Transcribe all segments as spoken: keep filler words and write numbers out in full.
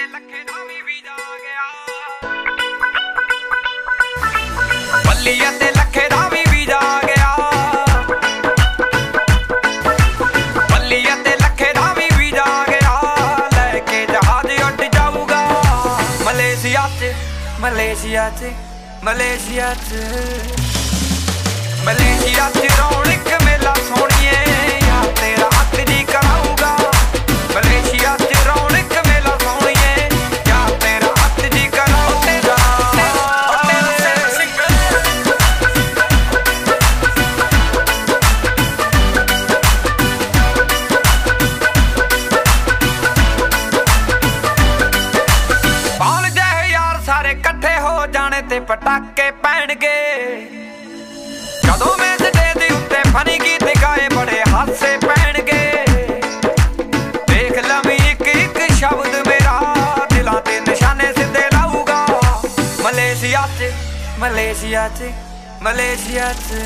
ਲੱਖੇ ਦਾ ਵੀ visa ਆ ਗਿਆ ਬੱਲੀਏ ਤੇ ਲੱਖੇ ਦਾ ਵੀ ਵੀਜ਼ਾ ਆ ਗਿਆ ਬੱਲੀਏ ਤੇ ਲੱਖੇ ਦਾ ਵੀ ਵੀਜ਼ਾ ਆ ਗਿਆ ਲੈ ਕੇ ਜਹਾਜ਼ ਉੱਡ ਜਾਊਗਾ ਮਲੇਸ਼ੀਆ ਚ ਮਲੇਸ਼ੀਆ ਚ ਮਲੇਸ਼ੀਆ ਚ ਮਲੇਸ਼ੀਆ ਚ ਰੌਣਕ ਮੇਲਾ ਸੋਹਣੀਏ ਯਾਰ ਤੇਰਾ ਹੱਥ ਜੀ ਕਰਾਊਗਾ ਮਲੇਸ਼ੀਆ ਚ ਰੌਣਕ ਮੇਲਾ ਸੋਹਣੀਏ ਯਾਰ ਤੇਰਾ ਹੱਥ ਜੀ ਕਰਾਊਗਾ ਬਾਲ ਜਿਹੇ ਯਾਰ ਸਾਰੇ ਇਕੱਠੇ ਹੋ ਜਾਣੇ ਤੇ ਪਟਾਕੇ ਪੈਣਗੇ ਜਦੋਂ ਮੇਜ਼ ਦੇ ਉੱਤੇ ਫਨੀ ਗੀਤ ਗਾਏ ਬੜੇ ਹਾਸੇ ਪੈਣਗੇ ਦੇਖ ਲਵੀਂ ਇੱਕ ਇੱਕ ਸ਼ਬਦ ਮੇਰਾ ਦਿਲਾਂ ਤੇ ਨਿਸ਼ਾਨੇ ਸਿੱਧੇ ਲਾਊਗਾ ਮਲੇਸ਼ੀਆ ਚ ਮਲੇਸ਼ੀਆ ਚ ਮਲੇਸ਼ੀਆ ਚ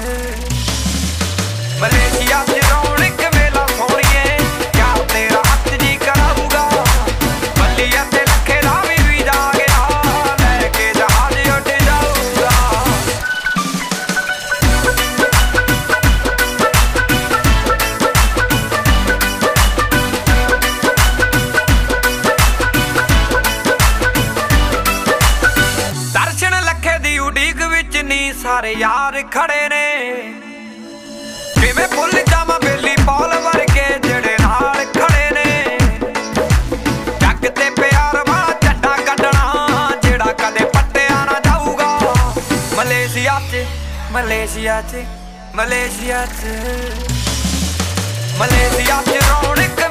ਮਲੇਸ਼ੀਆ ਚ ਰੌਣਕ ਮੇਲਾ ਸੋਹਣੀਏ ਯਾਰ ਤੇਰਾ ਹੱਥ ਜੀ ਕਰਾਊਗਾ ਬੱਲੀਏ ਤੇ ਲੱਖੇ ਦਾ ਵੀ ਵੀਜ਼ਾ ਆ ਗਿਆ ਲੈ ਕੇ ਜਹਾਜ਼ ਉੱਡ ਜਾਊਗਾ ਦਰਸ਼ਨ ਲੱਖੇ ਦੀ ਉਡੀਕ ਵਿੱਚ ਨੀ ਸਾਰੇ ਯਾਰ ਖੜੇ ਨੇ ਕਿਵੇਂ ਭੁੱਲ ਜਾਵਾਂ ਬੇਲੀ ਪੌਲ ਵਰਗੇ ਜਿਹੜੇ ਨਾਲ ਖੜੇ ਨੇ ਜੱਗ ਤੇ ਪਿਆਰ ਵਾਲਾ ਝੰਡਾ ਕੱਢਣਾ ਜਿਹੜਾ ਕਦੇ ਪੱਟਿਆ ਨਾ ਜਾਊਗਾ ਮਲੇਸ਼ੀਆ ਚ ਮਲੇਸ਼ੀਆ ਚ ਮਲੇਸ਼ੀਆ ਚ ਮਲੇਸ਼ੀਆ ਚ ਰੌਣਕ